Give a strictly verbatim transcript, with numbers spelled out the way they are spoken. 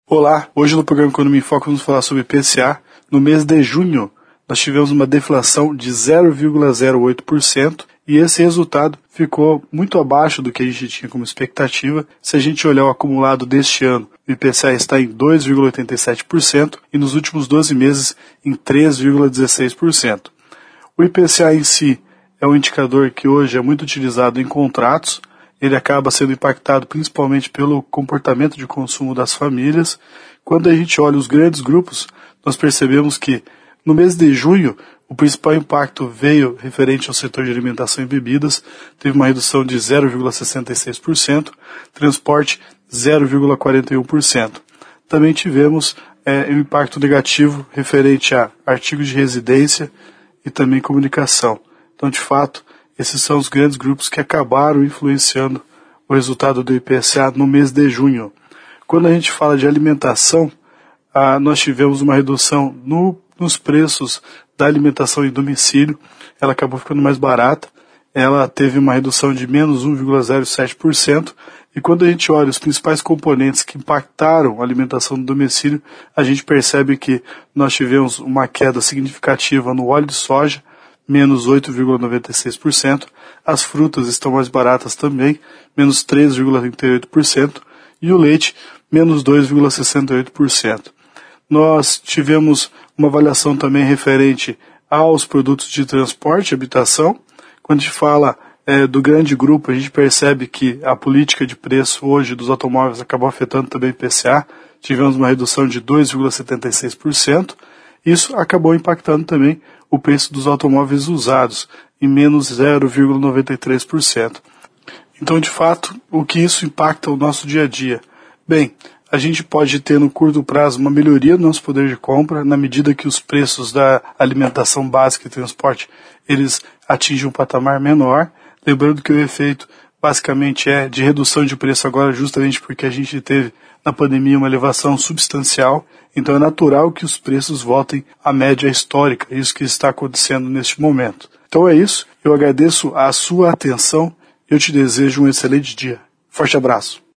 Olá, hoje no programa Economia em Foco vamos falar sobre I P C A. No mês de junho, nós tivemos uma deflação de zero vírgula zero oito por cento e esse resultado ficou muito abaixo do que a gente tinha como expectativa. Se a gente olhar o acumulado deste ano, o I P C A está em dois vírgula oitenta e sete por cento e nos últimos doze meses em três vírgula dezesseis por cento. O I P C A em si é um indicador que hoje é muito utilizado em contratos. Ele acaba sendo impactado principalmente pelo comportamento de consumo das famílias. Quando a gente olha os grandes grupos, nós percebemos que no mês de junho, o principal impacto veio referente ao setor de alimentação e bebidas, teve uma redução de zero vírgula sessenta e seis por cento, transporte zero vírgula quarenta e um por cento. Também tivemos é, um impacto negativo referente a artigos de residência e também comunicação. Então, de fato, esses são os grandes grupos que acabaram influenciando o resultado do I P C A no mês de junho. Quando a gente fala de alimentação, ah, nós tivemos uma redução no, nos preços da alimentação em domicílio. Ela acabou ficando mais barata. Ela teve uma redução de menos um vírgula zero sete por cento. E quando a gente olha os principais componentes que impactaram a alimentação no domicílio, a gente percebe que nós tivemos uma queda significativa no óleo de soja, menos oito vírgula noventa e seis por cento, as frutas estão mais baratas também, menos três vírgula trinta e oito por cento, e o leite, menos dois vírgula sessenta e oito por cento. Nós tivemos uma avaliação também referente aos produtos de transporte e habitação. Quando a gente fala é, do grande grupo, a gente percebe que a política de preço hoje dos automóveis acabou afetando também o I P C A, tivemos uma redução de dois vírgula setenta e seis por cento, isso acabou impactando também o preço dos automóveis usados, em menos zero vírgula noventa e três por cento. Então, de fato, o que isso impacta o nosso dia a dia? Bem, a gente pode ter no curto prazo uma melhoria do nosso poder de compra, na medida que os preços da alimentação básica e transporte, eles atingem um patamar menor, lembrando que o efeito basicamente é de redução de preço agora justamente porque a gente teve na pandemia uma elevação substancial, então é natural que os preços voltem à média histórica, isso que está acontecendo neste momento. Então é isso, eu agradeço a sua atenção e eu te desejo um excelente dia. Forte abraço.